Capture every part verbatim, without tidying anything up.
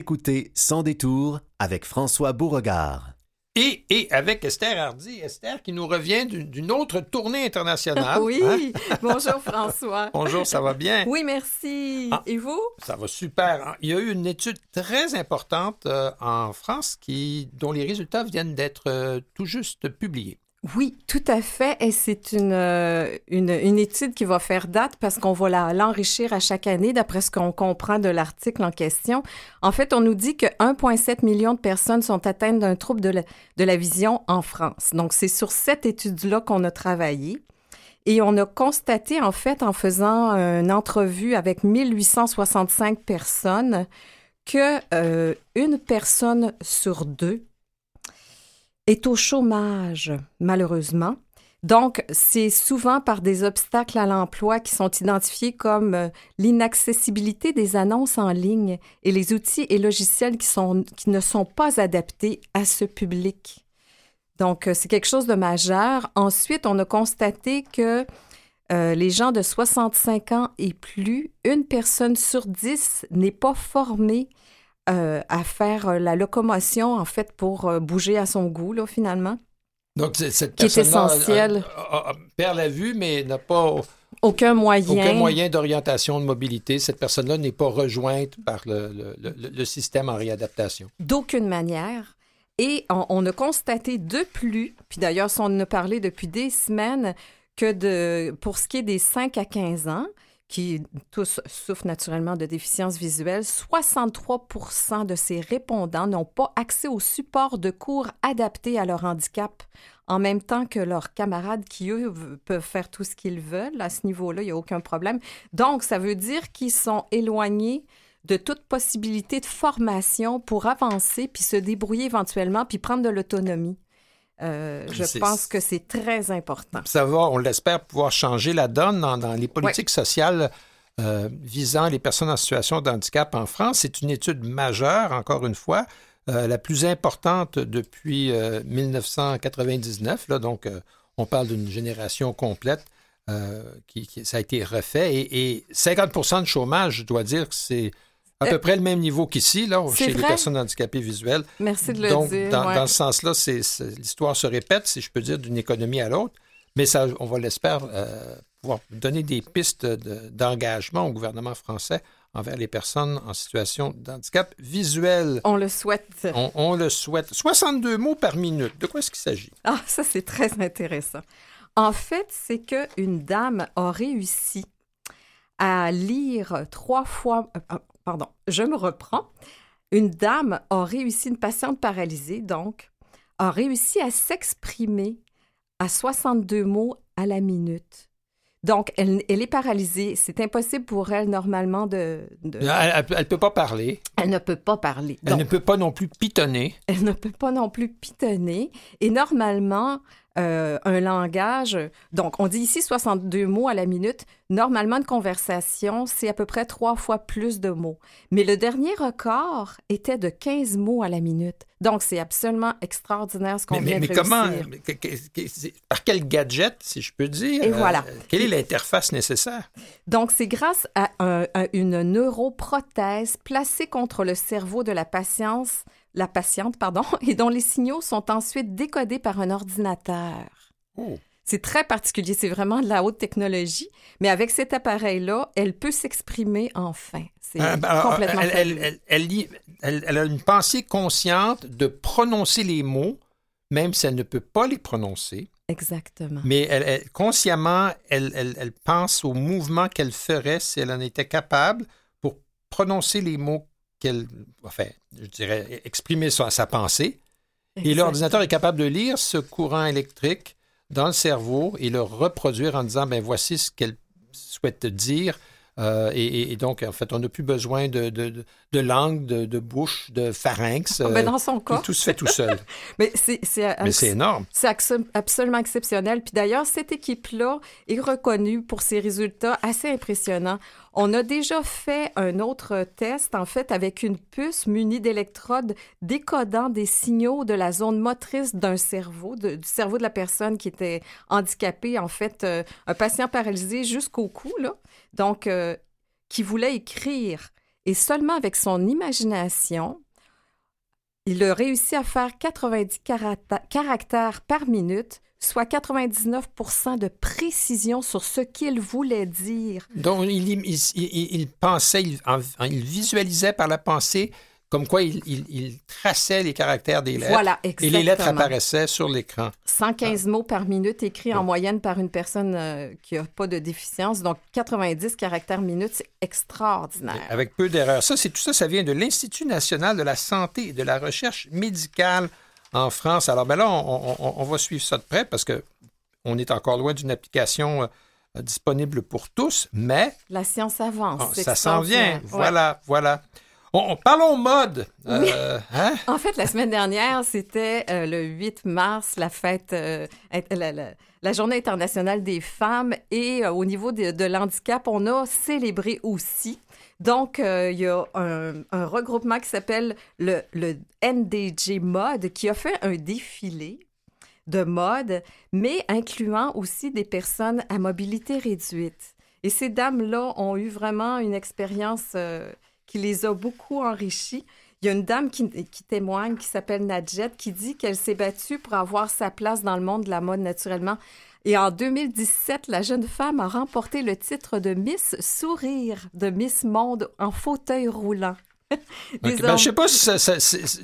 Écoutez Sans détour avec François Beauregard. Et, et avec Esther Hardy. Esther qui nous revient d'une, d'une autre tournée internationale. Oui, hein? Bonjour François. Bonjour, ça va bien? Oui, merci. Ah, Et vous? Ça va super. Il y a eu une étude très importante euh, en France qui, dont les résultats viennent d'être euh, tout juste publiés. Oui, tout à fait. Et c'est une, euh, une, une étude qui va faire date parce qu'on va la, l'enrichir à chaque année d'après ce qu'on comprend de l'article en question. En fait, on nous dit que un virgule sept million de personnes sont atteintes d'un trouble de la, de la vision en France. Donc, c'est sur cette étude-là qu'on a travaillé. Et on a constaté, en fait, en faisant une entrevue avec mille huit cent soixante-cinq personnes, que euh, une personne sur deux est au chômage, malheureusement. Donc, c'est souvent par des obstacles à l'emploi qui sont identifiés comme euh, l'inaccessibilité des annonces en ligne et les outils et logiciels qui, sont, qui ne sont pas adaptés à ce public. Donc, euh, c'est quelque chose de majeur. Ensuite, on a constaté que euh, les gens de soixante-cinq ans et plus, une personne sur dix n'est pas formée Euh, à faire la locomotion, en fait, pour euh, bouger à son goût, là, finalement. Donc, cette qui est personne-là essentiel. a- a- a- perd la vue, mais n'a pas Aucun moyen. aucun moyen d'orientation, de mobilité. Cette personne-là n'est pas rejointe par le, le, le, le système en réadaptation. D'aucune manière. Et on, on a constaté de plus, puis d'ailleurs, on en a parlé depuis des semaines, que de, pour ce qui est des cinq à quinze ans, qui tous souffrent naturellement de déficience visuelle, soixante-trois pour cent de ces répondants n'ont pas accès au support de cours adapté à leur handicap, en même temps que leurs camarades qui, eux, peuvent faire tout ce qu'ils veulent. À ce niveau-là, il n'y a aucun problème. Donc, ça veut dire qu'ils sont éloignés de toute possibilité de formation pour avancer, puis se débrouiller éventuellement, puis prendre de l'autonomie. Euh, je C'est- pense que c'est très important. Ça va, on l'espère, pouvoir changer la donne dans, dans les politiques Ouais. sociales euh, visant les personnes en situation de handicap en France. C'est une étude majeure, encore une fois, euh, la plus importante depuis euh, dix-neuf cent quatre-vingt-dix-neuf. Là, donc, euh, on parle d'une génération complète euh, qui, qui ça a été refait. Et, et cinquante pour cent de chômage, je dois dire que c'est à peu près le même niveau qu'ici, là, C'est chez vrai? les personnes handicapées visuelles. Merci de le Donc, dire. dans, ouais. dans ce sens-là, c'est, c'est- l'histoire se répète, si je peux dire, d'une économie à l'autre. Mais ça, on va l'espère euh, pouvoir donner des pistes de- d'engagement au gouvernement français envers les personnes en situation de handicap visuel. On le souhaite. On, on le souhaite. soixante-deux mots par minute. De quoi est-ce qu'il s'agit? Ah, ça, c'est très intéressant. En fait, c'est qu'une dame a réussi à lire trois fois... euh, pardon, je me reprends. Une dame a réussi, une patiente paralysée, donc, a réussi à s'exprimer à soixante-deux mots à la minute. Donc, elle, elle est paralysée. C'est impossible pour elle, normalement, de... de- Elle ne peut pas parler. Elle ne peut pas parler. Elle Donc, ne peut pas non plus pitonner. elle ne peut pas non plus pitonner. Et normalement, euh, un langage... Donc, on dit ici soixante-deux mots à la minute. Normalement, une conversation, c'est à peu près trois fois plus de mots. Mais le dernier record était de quinze mots à la minute. Donc, c'est absolument extraordinaire ce qu'on Mais, mais, vient mais de comment, réussir. mais que- que- que- c'est- par quel gadget, si je peux dire? Et voilà. Quelle est l'interface nécessaire? Donc, c'est grâce à, un- à une neuroprothèse placée contre le cerveau de la patience, la patiente, pardon, et dont les signaux sont ensuite décodés par un ordinateur. Oh. C'est très particulier, c'est vraiment de la haute technologie, mais avec cet appareil-là, elle peut s'exprimer enfin. C'est Ah, ben, alors, complètement elle, elle, fabuleux. elle, elle lit- elle- elle a une pensée consciente de prononcer les mots, même si elle ne peut pas les prononcer. Exactement. Mais elle, elle- consciemment, elle, elle- elle pense au mouvement qu'elle ferait si elle en était capable pour prononcer les mots qu'elle... Enfin, je dirais, exprimer sa, sa pensée. Et Exactement. l'ordinateur est capable de lire ce courant électrique dans le cerveau et le reproduire en disant, ben voici ce qu'elle souhaite dire. Euh, et, et- et donc, en fait, on n'a plus besoin de, de, de- de langue, de, de bouche, de pharynx. Ah, ben, dans son tout, cas. tout se fait tout seul. Mais c'est, c'est, Mais c'est énorme. C'est axo- absolument exceptionnel. Puis d'ailleurs, cette équipe-là est reconnue pour ses résultats assez impressionnants. On a déjà fait un autre test, en fait, avec une puce munie d'électrodes décodant des signaux de la zone motrice d'un cerveau, de- du cerveau de la personne qui était handicapée, en fait, euh, un patient paralysé jusqu'au cou, là. Donc, euh, qui voulait écrire. et seulement avec son imagination, il a réussi à faire quatre-vingt-dix caractères, caractères par minute, soit quatre-vingt-dix-neuf pour cent de précision sur ce qu'il voulait dire. Donc, il, il, il, il pensait, il, il visualisait par la pensée comme quoi il, il, il traçait les caractères des lettres. Voilà, exactement. Et les lettres apparaissaient sur l'écran. cent quinze ah. mots par minute écrits en moyenne par une personne euh, qui n'a pas de déficience. Donc, quatre-vingt-dix caractères minute, c'est extraordinaire. Avec peu d'erreurs. Ça, c'est, tout ça, ça vient de l'Institut national de la santé et de la recherche médicale en France. Alors, ben là, on, on, on va suivre ça de près parce qu'on est encore loin d'une application euh, disponible pour tous, mais... La science avance. Oh, ça s'en vient. Voilà, ouais. voilà. On, on, parlons mode. Oui. Euh, hein? En fait, la semaine dernière, c'était euh, le huit mars, la fête, euh, la, la, la Journée internationale des femmes. Et euh, au niveau de, de l'handicap, on a célébré aussi. Donc, euh, il y a un, un regroupement qui s'appelle le, le N D J Mode qui a fait un défilé de mode, mais incluant aussi des personnes à mobilité réduite. Et ces dames-là ont eu vraiment une expérience... Euh, qui les a beaucoup enrichis. Il y a une dame qui, qui témoigne, qui s'appelle Nadjet, qui dit qu'elle s'est battue pour avoir sa place dans le monde de la mode naturellement. Et en deux mille dix-sept, la jeune femme a remporté le titre de Miss Sourire de Miss Monde en fauteuil roulant. Okay, ben, je ne sais pas si ça, ça,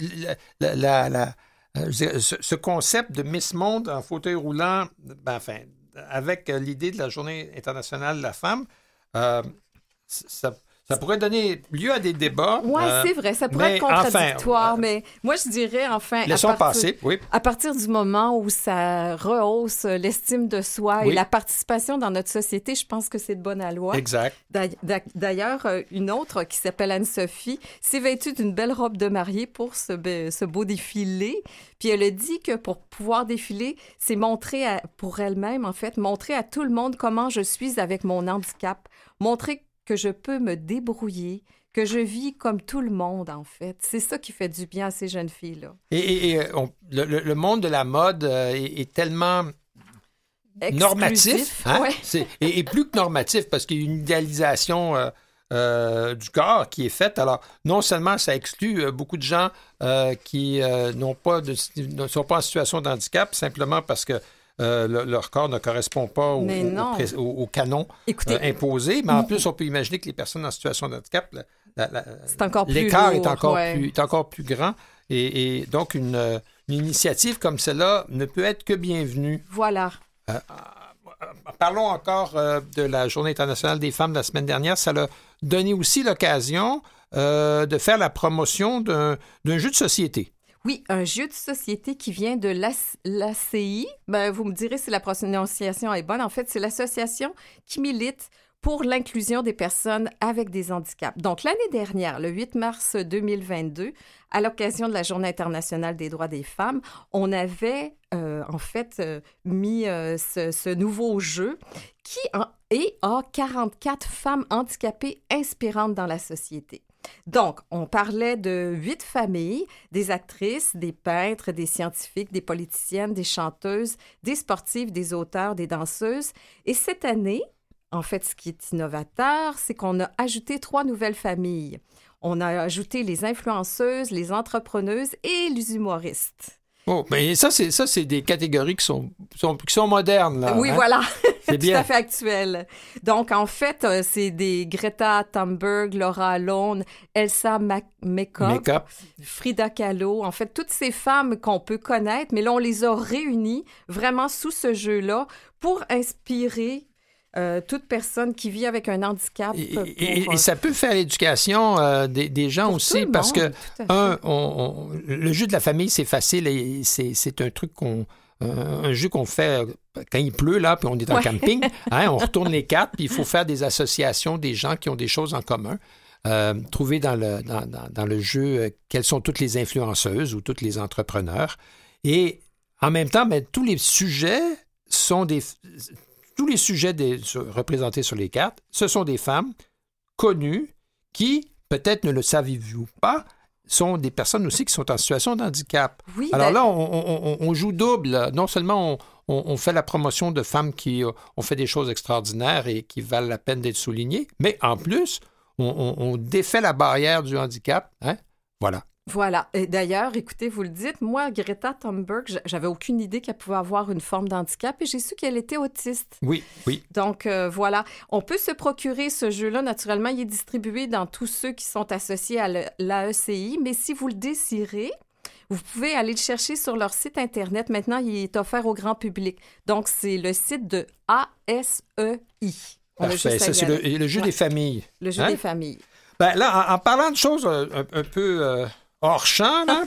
la, la, la, la, ce, ce concept de Miss Monde en fauteuil roulant, ben, enfin, avec l'idée de la Journée internationale de la femme, euh, ça... Ça pourrait donner lieu à des débats. Oui, euh, c'est vrai. Ça pourrait être contradictoire, enfin, mais moi, je dirais, enfin... Laissons à partir, passer, oui. À partir du moment où ça rehausse l'estime de soi oui. et la participation dans notre société, je pense que c'est de bonne loi. Exact. D'ailleurs, une autre qui s'appelle Anne-Sophie s'est vêtue d'une belle robe de mariée pour ce, ce beau défilé. Puis elle a dit que pour pouvoir défiler, c'est montrer à, pour elle-même, en fait, montrer à tout le monde comment je suis avec mon handicap. Montrer que je peux me débrouiller, que je vis comme tout le monde, en fait. C'est ça qui fait du bien à ces jeunes filles-là. Et, et, et on, le, le monde de la mode euh, est, est tellement exclusif, normatif. Hein? Ouais. C'est, et, et plus que normatif, parce qu'il y a une idéalisation euh, euh, du corps qui est faite. Alors, non seulement ça exclut euh, beaucoup de gens euh, qui euh, n'ont pas de, ne sont pas en situation de handicap, simplement parce que Euh, le, leur corps ne correspond pas au, au, au, au canon Écoutez, euh, imposé. Mais en plus, on peut imaginer que les personnes en situation de handicap, la, la, la, c'est encore plus l'écart lourd, est, encore ouais. plus, est encore plus grand. Et, et donc, une, une initiative comme celle-là ne peut être que bienvenue. Voilà. Euh, euh, parlons encore euh, de la Journée internationale des femmes de la semaine dernière. Ça a donné aussi l'occasion euh, de faire la promotion d'un, d'un jeu de société. Oui, un jeu de société qui vient de l'A C I. Ben, vous me direz si la prononciation est bonne. En fait, c'est l'association qui milite pour l'inclusion des personnes avec des handicaps. Donc, l'année dernière, le huit mars deux mille vingt-deux, à l'occasion de la Journée internationale des droits des femmes, on avait euh, en fait euh, mis euh, ce, ce nouveau jeu qui a, et a quarante-quatre femmes handicapées inspirantes dans la société. Donc, on parlait de huit familles, des actrices, des peintres, des scientifiques, des politiciennes, des chanteuses, des sportives, des auteurs, des danseuses. Et cette année, en fait, ce qui est innovateur, c'est qu'on a ajouté trois nouvelles familles. On a ajouté les influenceuses, les entrepreneuses et les humoristes. Oh, mais ça, c'est, ça, c'est des catégories qui sont, sont, qui sont modernes, là. Oui, hein? voilà. C'est Tout bien. à fait actuel. Donc, en fait, c'est des Greta Thunberg, Laura Alone, Elsa Makeup, Frida Kahlo. En fait, toutes ces femmes qu'on peut connaître, mais là, on les a réunies vraiment sous ce jeu-là pour inspirer Euh, toute personne qui vit avec un handicap. Et, pour, et, et ça peut faire l'éducation euh, des, des gens aussi, parce monde, que, un, on, on, le jeu de la famille, c'est facile et c'est, c'est un truc qu'on... Euh, un jeu qu'on fait quand il pleut, là, puis on est en ouais. camping. Hein, on retourne les cartes, puis il faut faire des associations, des gens qui ont des choses en commun. Euh, trouver dans le, dans, dans, dans le jeu euh, quelles sont toutes les influenceuses ou tous les entrepreneurs. Et en même temps, ben, tous les sujets sont des... Tous les sujets des, représentés sur les cartes, ce sont des femmes connues qui, peut-être ne le savez-vous pas, sont des personnes aussi qui sont en situation de handicap. Oui, Alors là, on, on, on joue double. Là. Non seulement on, on, on fait la promotion de femmes qui ont fait des choses extraordinaires et qui valent la peine d'être soulignées, mais en plus, on, on, on défait la barrière du handicap. Hein? Voilà. Voilà. Et d'ailleurs, écoutez, vous le dites, moi, Greta Thunberg, j'avais aucune idée qu'elle pouvait avoir une forme d'handicap et j'ai su qu'elle était autiste. Oui, oui. Donc, euh, voilà. On peut se procurer ce jeu-là. Naturellement, il est distribué dans tous ceux qui sont associés à l'A E C I, mais si vous le désirez, vous pouvez aller le chercher sur leur site Internet. Maintenant, il est offert au grand public. Donc, c'est le site de A S E I. Parfait. Ça, c'est le, le jeu ouais. des familles. Le jeu hein? des familles. Ben là, en, en parlant de choses un, un peu... Euh... hors champ, là.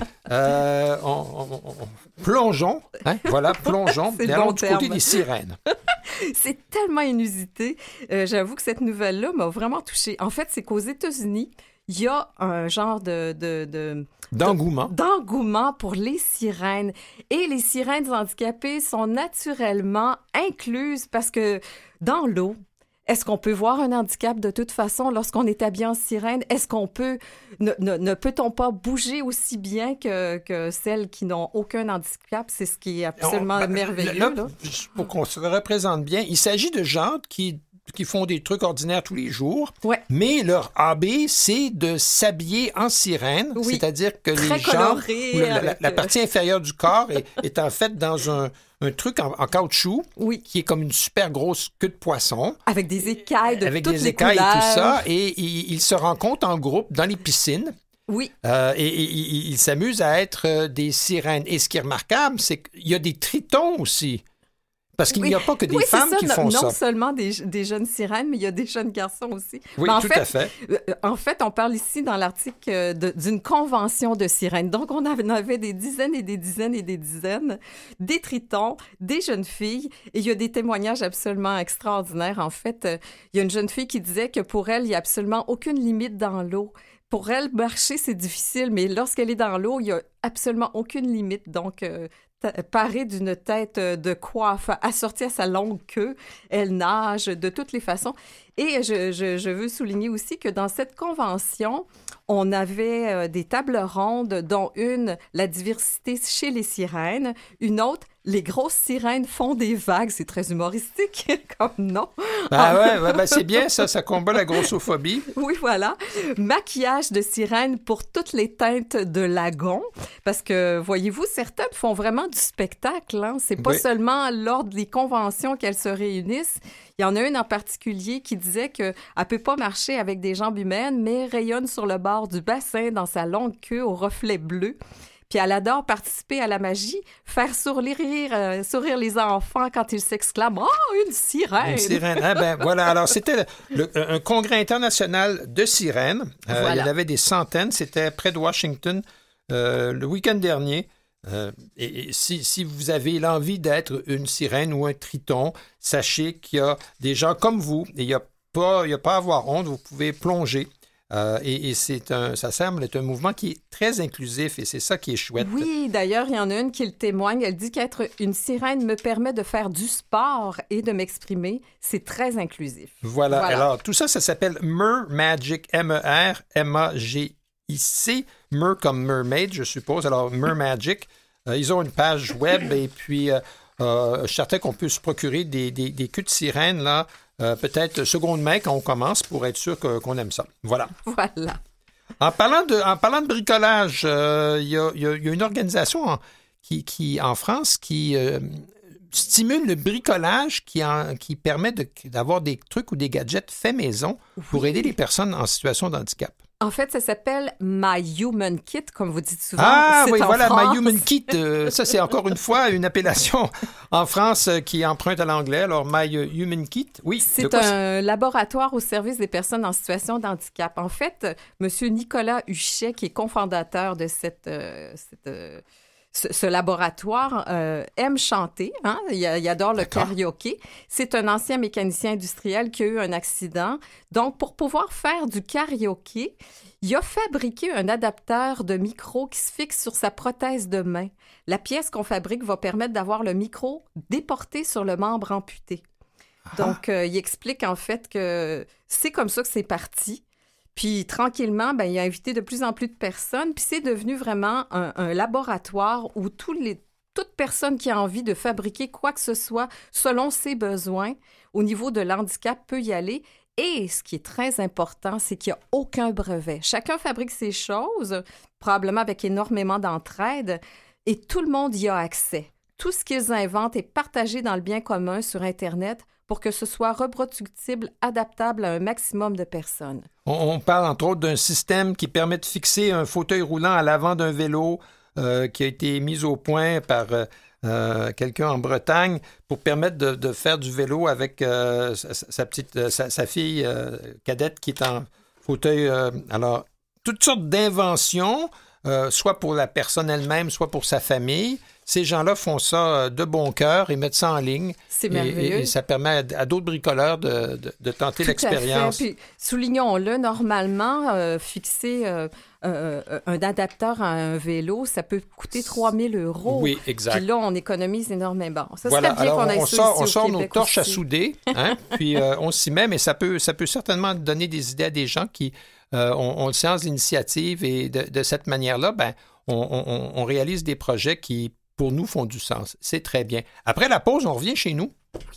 euh, on, on, on, plongeons, hein? Voilà, plongeons. Et allons bon du terme. Côté des sirènes. C'est tellement inusité. Euh, j'avoue que cette nouvelle-là m'a vraiment touchée. En fait, c'est qu'aux États-Unis, il y a un genre de... de, de d'engouement. D'engouement pour les sirènes. Et les sirènes handicapées sont naturellement incluses parce que dans l'eau, est-ce qu'on peut voir un handicap de toute façon lorsqu'on est habillé en sirène? Est-ce qu'on peut... Ne, ne, ne peut-on pas bouger aussi bien que, que celles qui n'ont aucun handicap? C'est ce qui est absolument On, ben, merveilleux. Là, là. Pour qu'on se représente bien, il s'agit de gens qui... qui font des trucs ordinaires tous les jours, ouais. mais leur hobby, c'est de s'habiller en sirène, oui. c'est-à-dire que Très les jambes, coloré, la, la, la partie inférieure du corps est, est en fait dans un, un truc en, en caoutchouc, oui. qui est comme une super grosse queue de poisson. Avec des écailles de avec toutes des les écailles couleurs. et tout ça, et ils, ils se rencontrent en groupe dans les piscines. Oui. Euh, et, et, et ils s'amusent à être des sirènes. Et ce qui est remarquable, c'est qu'il y a des tritons aussi. Parce qu'il oui. n'y a pas que des oui, femmes ça, qui non, font non ça. Non seulement des, des jeunes sirènes, mais il y a des jeunes garçons aussi. Oui, en tout fait, à fait. Euh, en fait, on parle ici dans l'article de, d'une convention de sirènes. Donc, on avait des dizaines et des dizaines et des dizaines, des tritons, des jeunes filles. Et il y a des témoignages absolument extraordinaires. En fait, euh, il y a une jeune fille qui disait que pour elle, il n'y a absolument aucune limite dans l'eau. Pour elle, marcher, c'est difficile, mais lorsqu'elle est dans l'eau, il n'y a absolument aucune limite. Donc, euh, parée d'une tête de coiffe assortie à sa longue queue, elle nage de toutes les façons. Et je, je, je veux souligner aussi que dans cette convention, on avait euh, des tables rondes, dont une, la diversité chez les sirènes, une autre, les grosses sirènes font des vagues. C'est très humoristique comme nom. Ah ouais, ouais ben c'est bien ça, ça combat la grossophobie. Oui, voilà. Maquillage de sirène pour toutes les teintes de lagon, parce que, voyez-vous, certaines font vraiment du spectacle. Hein? C'est pas oui. seulement lors des conventions qu'elles se réunissent. Il y en a une en particulier qui disait qu'elle ne peut pas marcher avec des jambes humaines, mais rayonne sur le bord du bassin dans sa longue queue au reflet bleu. Puis elle adore participer à la magie, faire sourire, euh, sourire les enfants quand ils s'exclament « Oh, une sirène! » Une sirène, ah ben voilà. Alors, c'était le, le, un congrès international de sirènes. Euh, voilà. Il y en avait des centaines. C'était près de Washington euh, le week-end dernier. Euh, et, et si, si vous avez l'envie d'être une sirène ou un triton, sachez qu'il y a des gens comme vous, et il n'y a pas, il y a pas à avoir honte, vous pouvez plonger. Euh, et et c'est un, ça semble être un mouvement qui est très inclusif et c'est ça qui est chouette. Oui, d'ailleurs, il y en a une qui le témoigne. Elle dit qu'être une sirène me permet de faire du sport et de m'exprimer. C'est très inclusif. Voilà. voilà. Alors, tout ça, ça s'appelle Mer Magic, M E R M A G I C. Mer comme mermaid, je suppose. Alors, Mer Magic. Euh, ils ont une page web et puis euh, euh, je suis certain qu'on peut se procurer des, des, des queues de sirène, là, euh, peut-être seconde main quand on commence pour être sûr que, qu'on aime ça. Voilà. Voilà. En parlant de, en parlant de bricolage, il euh, y, a, y, a, y a une organisation en, qui, qui, en France qui euh, stimule le bricolage, qui, en, qui permet de, d'avoir des trucs ou des gadgets faits maison pour oui. aider les personnes en situation de handicap. En fait, ça s'appelle My Human Kit, comme vous dites souvent. Ah c'est oui, voilà, France. My Human Kit. Euh, ça, c'est encore une fois une appellation en France euh, qui emprunte à l'anglais. Alors, My Human Kit, oui. C'est un c'est... laboratoire au service des personnes en situation de handicap. En fait, M. Nicolas Huchet, qui est cofondateur de cette... Euh, cette euh, Ce, ce laboratoire euh, aime chanter, hein? il, il adore le D'accord. karaoké. C'est un ancien mécanicien industriel qui a eu un accident. Donc, pour pouvoir faire du karaoké, il a fabriqué un adapteur de micro qui se fixe sur sa prothèse de main. La pièce qu'on fabrique va permettre d'avoir le micro déporté sur le membre amputé. Ah. Donc, euh, il explique en fait que c'est comme ça que c'est parti. Puis, tranquillement, ben, il a invité de plus en plus de personnes. Puis, c'est devenu vraiment un, un laboratoire où tous les, toute personne qui a envie de fabriquer quoi que ce soit selon ses besoins au niveau de l'handicap peut y aller. Et ce qui est très important, c'est qu'il n'y a aucun brevet. Chacun fabrique ses choses, probablement avec énormément d'entraide, et tout le monde y a accès. Tout ce qu'ils inventent est partagé dans le bien commun sur Internet pour que ce soit reproductible, adaptable à un maximum de personnes. On, on parle entre autres d'un système qui permet de fixer un fauteuil roulant à l'avant d'un vélo euh, qui a été mis au point par euh, euh, quelqu'un en Bretagne pour permettre de, de faire du vélo avec euh, sa, sa petite, sa, sa fille euh, cadette qui est en fauteuil. Euh, alors, toutes sortes d'inventions, euh, soit pour la personne elle-même, soit pour sa famille. Ces gens-là font ça de bon cœur et mettent ça en ligne. C'est merveilleux. Et, et ça permet à, à d'autres bricoleurs de, de, de tenter Tout l'expérience. À fait. Puis, soulignons-le, normalement, euh, fixer euh, euh, un adapteur à un vélo, ça peut coûter trois mille euros. Oui, exact. Puis là, on économise énormément. Ça voilà. serait bien Alors, qu'on aille on ça sort, ici on au sort Québec nos torches aussi. à souder, hein? Puis euh, on s'y met, mais ça peut, ça peut certainement donner des idées à des gens qui euh, ont, ont le sens d'initiative et de, de cette manière-là, ben, on, on, on réalise des projets qui pour nous, font du sens. C'est très bien. Après la pause, on revient chez nous.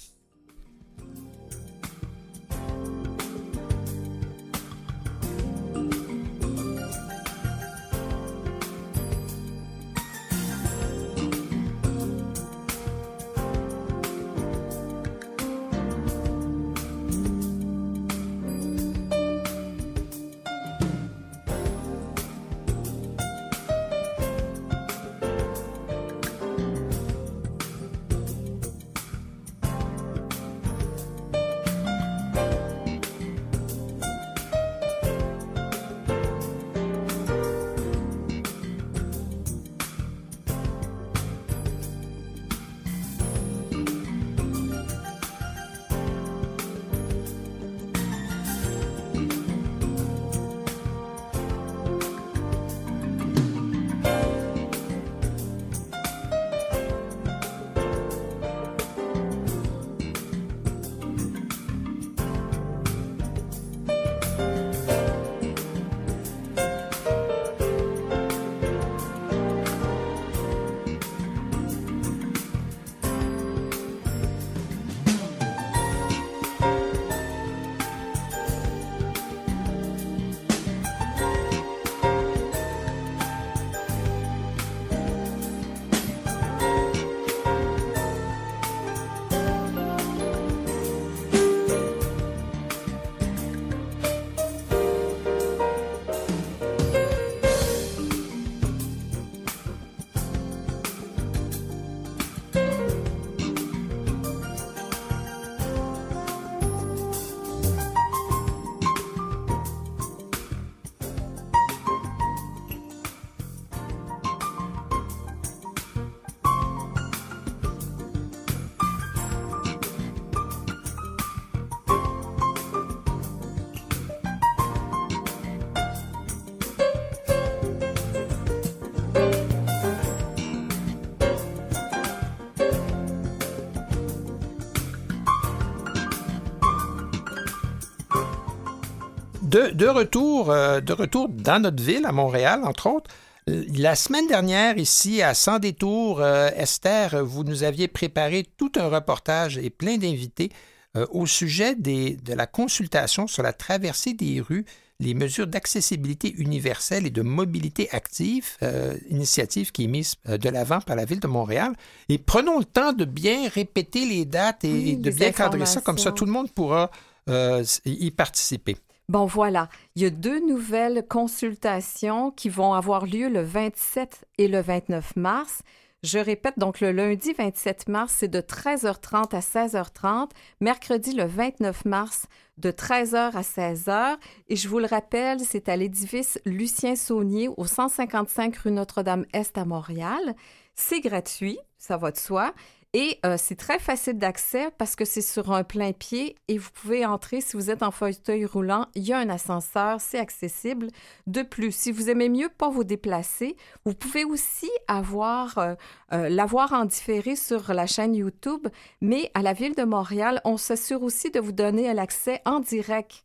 De, de, retour, euh, de retour dans notre ville, à Montréal, entre autres, la semaine dernière, ici, à Sans détour, euh, Esther, vous nous aviez préparé tout un reportage et plein d'invités euh, au sujet des, de la consultation sur la traversée des rues, les mesures d'accessibilité universelle et de mobilité active, euh, initiative qui est mise de l'avant par la Ville de Montréal. Et prenons le temps de bien répéter les dates et, oui, et de bien cadrer ça, comme ça tout le monde pourra euh, y participer. Bon, voilà. Il y a deux nouvelles consultations qui vont avoir lieu le vingt-sept et le vingt-neuf mars. Je répète, donc le lundi vingt-sept mars, c'est de treize heures trente à seize heures trente. Mercredi, le vingt-neuf mars, de treize heures à seize heures. Et je vous le rappelle, c'est à l'édifice Lucien-Saunier, au cent cinquante-cinq rue Notre-Dame-Est à Montréal. C'est gratuit, ça va de soi. Et euh, c'est très facile d'accès parce que c'est sur un plein pied et vous pouvez entrer si vous êtes en fauteuil roulant. Il y a un ascenseur, c'est accessible. De plus, si vous aimez mieux pas vous déplacer, vous pouvez aussi avoir euh, euh, l'avoir en différé sur la chaîne YouTube. Mais à la Ville de Montréal, on s'assure aussi de vous donner l'accès en direct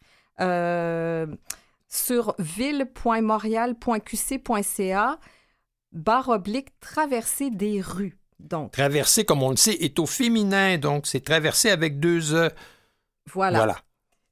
euh, sur ville point montréal point q c point c a barre oblique traversée des rues. Donc, traversée, comme on le sait, est au féminin, donc c'est traversé avec deux E. Voilà. voilà.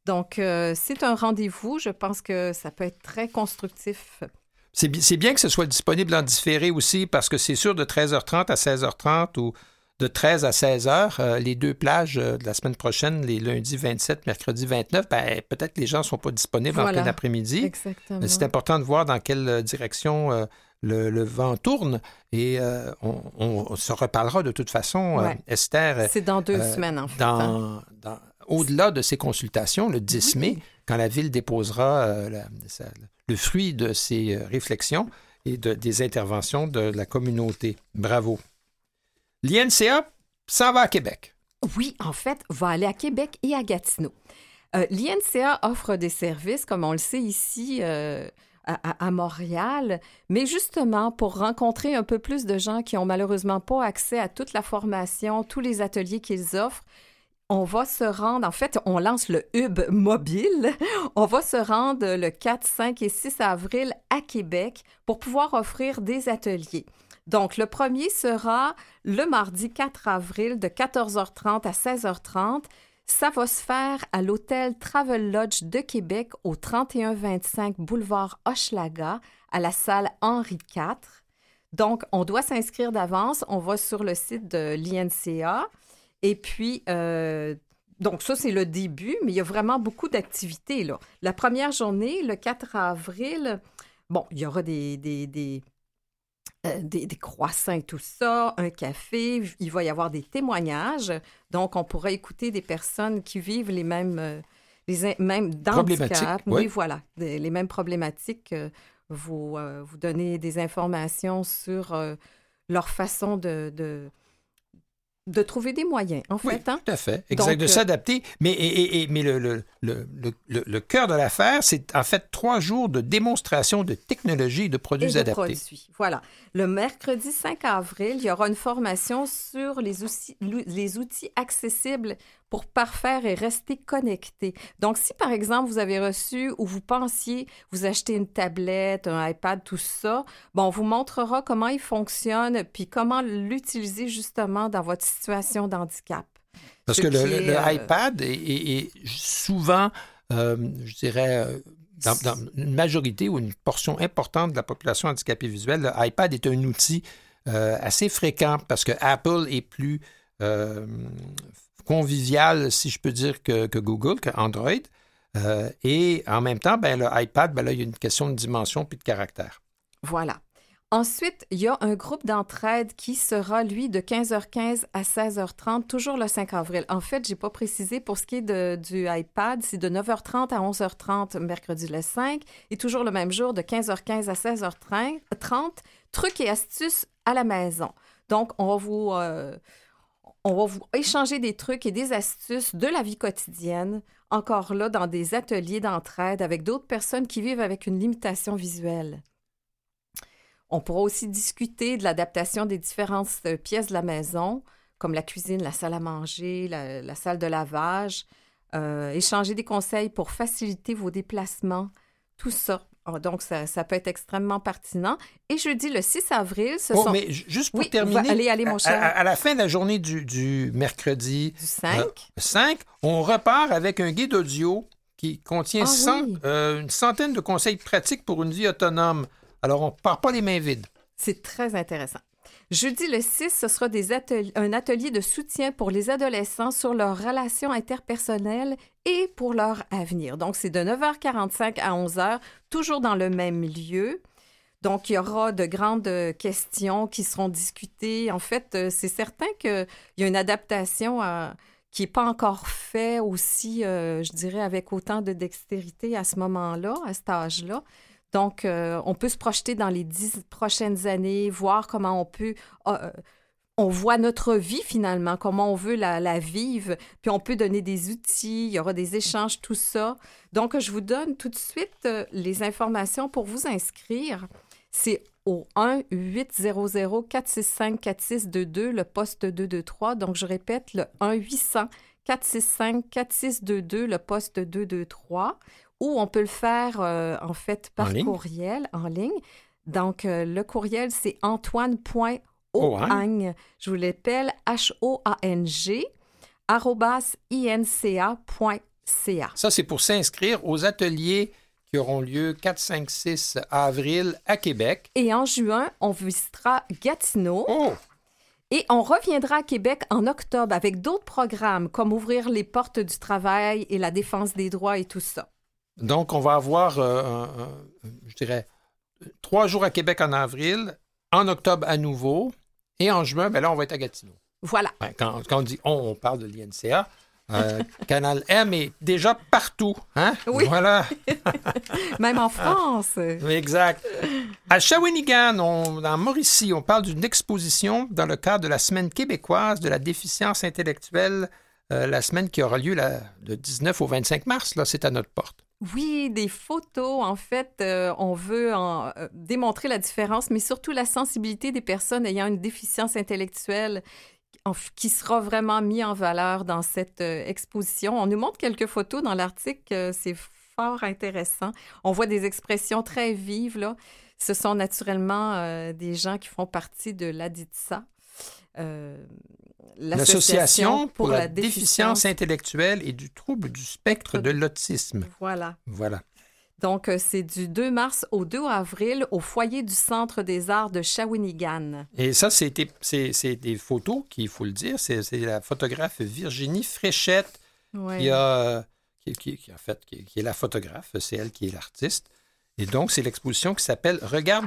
Donc, euh, c'est un rendez-vous. Je pense que ça peut être très constructif. C'est, bi- c'est bien que ce soit disponible en différé aussi, parce que c'est sûr, de treize heures trente à seize heures trente ou de treize à seize heures, euh, les deux plages euh, de la semaine prochaine, les lundis vingt-sept, mercredi vingt-neuf, ben, peut-être que les gens ne sont pas disponibles Voilà. en plein après-midi. Exactement. Mais c'est important de voir dans quelle direction euh, le, le vent tourne et euh, on, on se reparlera de toute façon, Ouais. euh, Esther. C'est dans deux euh, semaines, en fait. Dans, hein. dans- au-delà de ces consultations, le dix Oui. mai, quand la Ville déposera euh, la- sa- le fruit de ses euh, réflexions et de- des interventions de la communauté. Bravo. L'I N C A s'en va à Québec. Oui, en fait, va aller à Québec et à Gatineau. Euh, L'I N C A offre des services, comme on le sait ici euh, à, à- à Montréal, mais justement pour rencontrer un peu plus de gens qui ont malheureusement pas accès à toute la formation, tous les ateliers qu'ils offrent. On va se rendre, en fait, on lance le Hub mobile. On va se rendre le quatre, cinq et six avril à Québec pour pouvoir offrir des ateliers. Donc, le premier sera le mardi quatre avril de quatorze heures trente à seize heures trente. Ça va se faire à l'hôtel Travel Lodge de Québec au trente et un vingt-cinq boulevard Hochelaga à la salle Henri quatre. Donc, on doit s'inscrire d'avance. On va sur le site de l'I N C A. Et puis, euh, donc ça, c'est le début, mais il y a vraiment beaucoup d'activités, là. La première journée, le quatre avril, bon, il y aura des, des, des, euh, des, des croissants et tout ça, un café, il va y avoir des témoignages. Donc, on pourra écouter des personnes qui vivent les mêmes, euh, les in- mêmes Problématiques, handicaps. oui. Oui, voilà, des- les mêmes problématiques. euh, vous, euh, vous donner des informations sur euh, leur façon de... de de trouver des moyens, en Oui, fait. Hein? tout à fait. Exact, Donc, de euh, s'adapter. Mais, et, et- et- mais le, le, le, le, le- le cœur de l'affaire, c'est en fait trois jours de démonstration de technologie et de produits et de adaptés. produits. Voilà. Le mercredi cinq avril, il y aura une formation sur les outils, les outils accessibles pour parfaire et rester connecté. Donc, si par exemple, vous avez reçu ou vous pensiez vous acheter une tablette, un iPad, tout ça, bon, on vous montrera comment il fonctionne puis comment l'utiliser justement dans votre situation d'handicap. Parce Ce que le, qui le- est, le euh, iPad est, est- est souvent, euh, je dirais, euh, dans, dans une majorité ou une portion importante de la population handicapée visuelle, le iPad est un outil euh, assez fréquent parce que Apple est plus euh, convivial, si je peux dire, que, que Google, que Android. Euh, et en même temps, ben, le iPad, ben, là, il y a une question de dimension puis de caractère. Voilà. Ensuite, il y a un groupe d'entraide qui sera, lui, de quinze heures quinze à seize heures trente, toujours le cinq avril. En fait, je n'ai pas précisé pour ce qui est de, du iPad, c'est de neuf heures trente à onze heures trente, mercredi le cinq, et toujours le même jour, de quinze heures quinze à seize heures trente, trucs et astuces à la maison. Donc, on va vous... euh, On va vous échanger des trucs et des astuces de la vie quotidienne, encore là, dans des ateliers d'entraide avec d'autres personnes qui vivent avec une limitation visuelle. On pourra aussi discuter de l'adaptation des différentes euh, pièces de la maison, comme la cuisine, la salle à manger, la, la salle de lavage, euh, échanger des conseils pour faciliter vos déplacements, tout ça. Ah, donc, ça, ça peut être extrêmement pertinent. Et jeudi, le six avril, ce Oh, sont... mais j- juste pour Oui, terminer, va- allez, allez, mon à- cher. À, à la fin de la journée du, du mercredi Du cinq. euh, cinq, on repart avec un guide audio qui contient Ah cent- oui. euh, une centaine de conseils pratiques pour une vie autonome. Alors, on ne part pas les mains vides. C'est très intéressant. Jeudi le six, ce sera des ateliers, un atelier de soutien pour les adolescents sur leurs relations interpersonnelles et pour leur avenir. Donc, c'est de neuf heures quarante-cinq à onze heures, toujours dans le même lieu. Donc, il y aura de grandes questions qui seront discutées. En fait, euh, c'est certain qu'il y a une adaptation à- qui n'est pas encore faite aussi, euh, je dirais, avec autant de dextérité à ce moment-là, à cet âge-là. Donc, euh, on peut se projeter dans les dix prochaines années, voir comment on peut... euh, on voit notre vie finalement, comment on veut la, la vivre, puis on peut donner des outils, il y aura des échanges, tout ça. Donc, je vous donne tout de suite euh, les informations pour vous inscrire. C'est au un huit zéro zéro quatre six cinq quatre six deux deux, le poste deux deux trois. Donc, je répète, le un huit cents quatre six cinq quatre six deux deux, le poste deux deux trois. Ou on peut le faire, euh, en fait, par En ligne. courriel, en ligne. Donc, euh, le courriel, c'est antoine.hoang, je vous l'appelle, H O A N G, arobase I N C A point C A. Ça, c'est pour s'inscrire aux ateliers qui auront lieu quatre, cinq, six avril à Québec. Et en juin, on visitera Gatineau. Oh! Et on reviendra à Québec en octobre avec d'autres programmes comme ouvrir les portes du travail et la défense des droits et tout ça. Donc, on va avoir, euh, un, un, je dirais, trois jours à Québec en avril, en octobre à nouveau, et en juin, ben là, on va être à Gatineau. Voilà. Ben, quand, quand on dit on, on parle de l'I N C A. Euh, Canal M est déjà partout. Hein? Oui. Voilà. Même en France. Exact. À Shawinigan, on, dans Mauricie, on parle d'une exposition dans le cadre de la Semaine québécoise de la déficience intellectuelle, euh, la semaine qui aura lieu là, de dix-neuf au vingt-cinq mars. Là, c'est à notre porte. Oui, des photos. En fait, euh, on veut en, euh, démontrer la différence, mais surtout la sensibilité des personnes ayant une déficience intellectuelle qui sera vraiment mis en valeur dans cette euh, exposition. On nous montre quelques photos dans l'article, euh, c'est fort intéressant. On voit des expressions très vives, là. Ce sont naturellement euh, des gens qui font partie de l'A D I T S A, euh, l'Association pour, pour la, la déficience... déficience intellectuelle et du trouble du spectre de l'autisme. Voilà. Voilà. Donc, c'est du deux mars au deux avril au foyer du Centre des arts de Shawinigan. Et ça, c'est des, c'est, c'est des photos qui, il faut le dire, c'est, c'est la photographe Virginie Fréchette ouais. qui, a, qui, qui, qui, en fait, qui, qui est la photographe, c'est elle qui est l'artiste. Et donc, c'est l'exposition qui s'appelle « Regarde-moi ».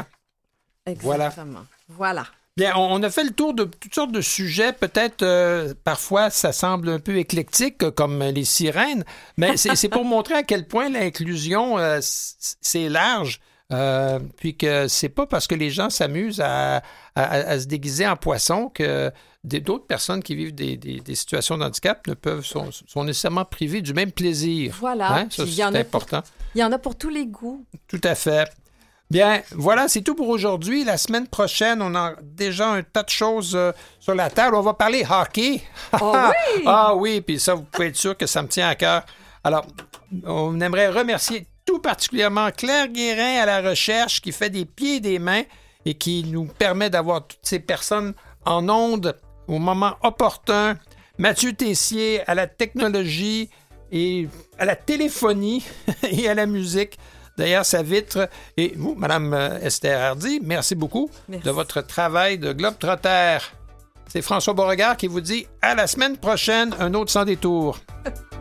Exactement. Voilà. Voilà. Bien, on a fait le tour de toutes sortes de sujets. Peut-être, euh, parfois, ça semble un peu éclectique, comme les sirènes, mais c'est, c'est pour montrer à quel point l'inclusion, euh, c'est large, euh, puis que c'est pas parce que les gens s'amusent à, à, à se déguiser en poisson que d'autres personnes qui vivent des, des, des situations de handicap ne peuvent, sont, sont nécessairement privées du même plaisir. Voilà. Hein? Ça, c'est important. Pour, il y en a pour tous les goûts. Tout à fait. Bien, voilà, c'est tout pour aujourd'hui. La semaine prochaine, on a déjà un tas de choses euh, sur la table. On va parler hockey. Oh oui! Ah oui, puis ça, vous pouvez être sûr que ça me tient à cœur. Alors, on aimerait remercier tout particulièrement Claire Guérin à la recherche qui fait des pieds et des mains et qui nous permet d'avoir toutes ces personnes en ondes au moment opportun. Mathieu Tessier à la technologie et à la téléphonie et à la musique. D'ailleurs, sa vitre. Et vous, Mme Esther Hardy, merci beaucoup merci. de votre travail de globe-trotter. C'est François Beauregard qui vous dit à la semaine prochaine, un autre sans détour.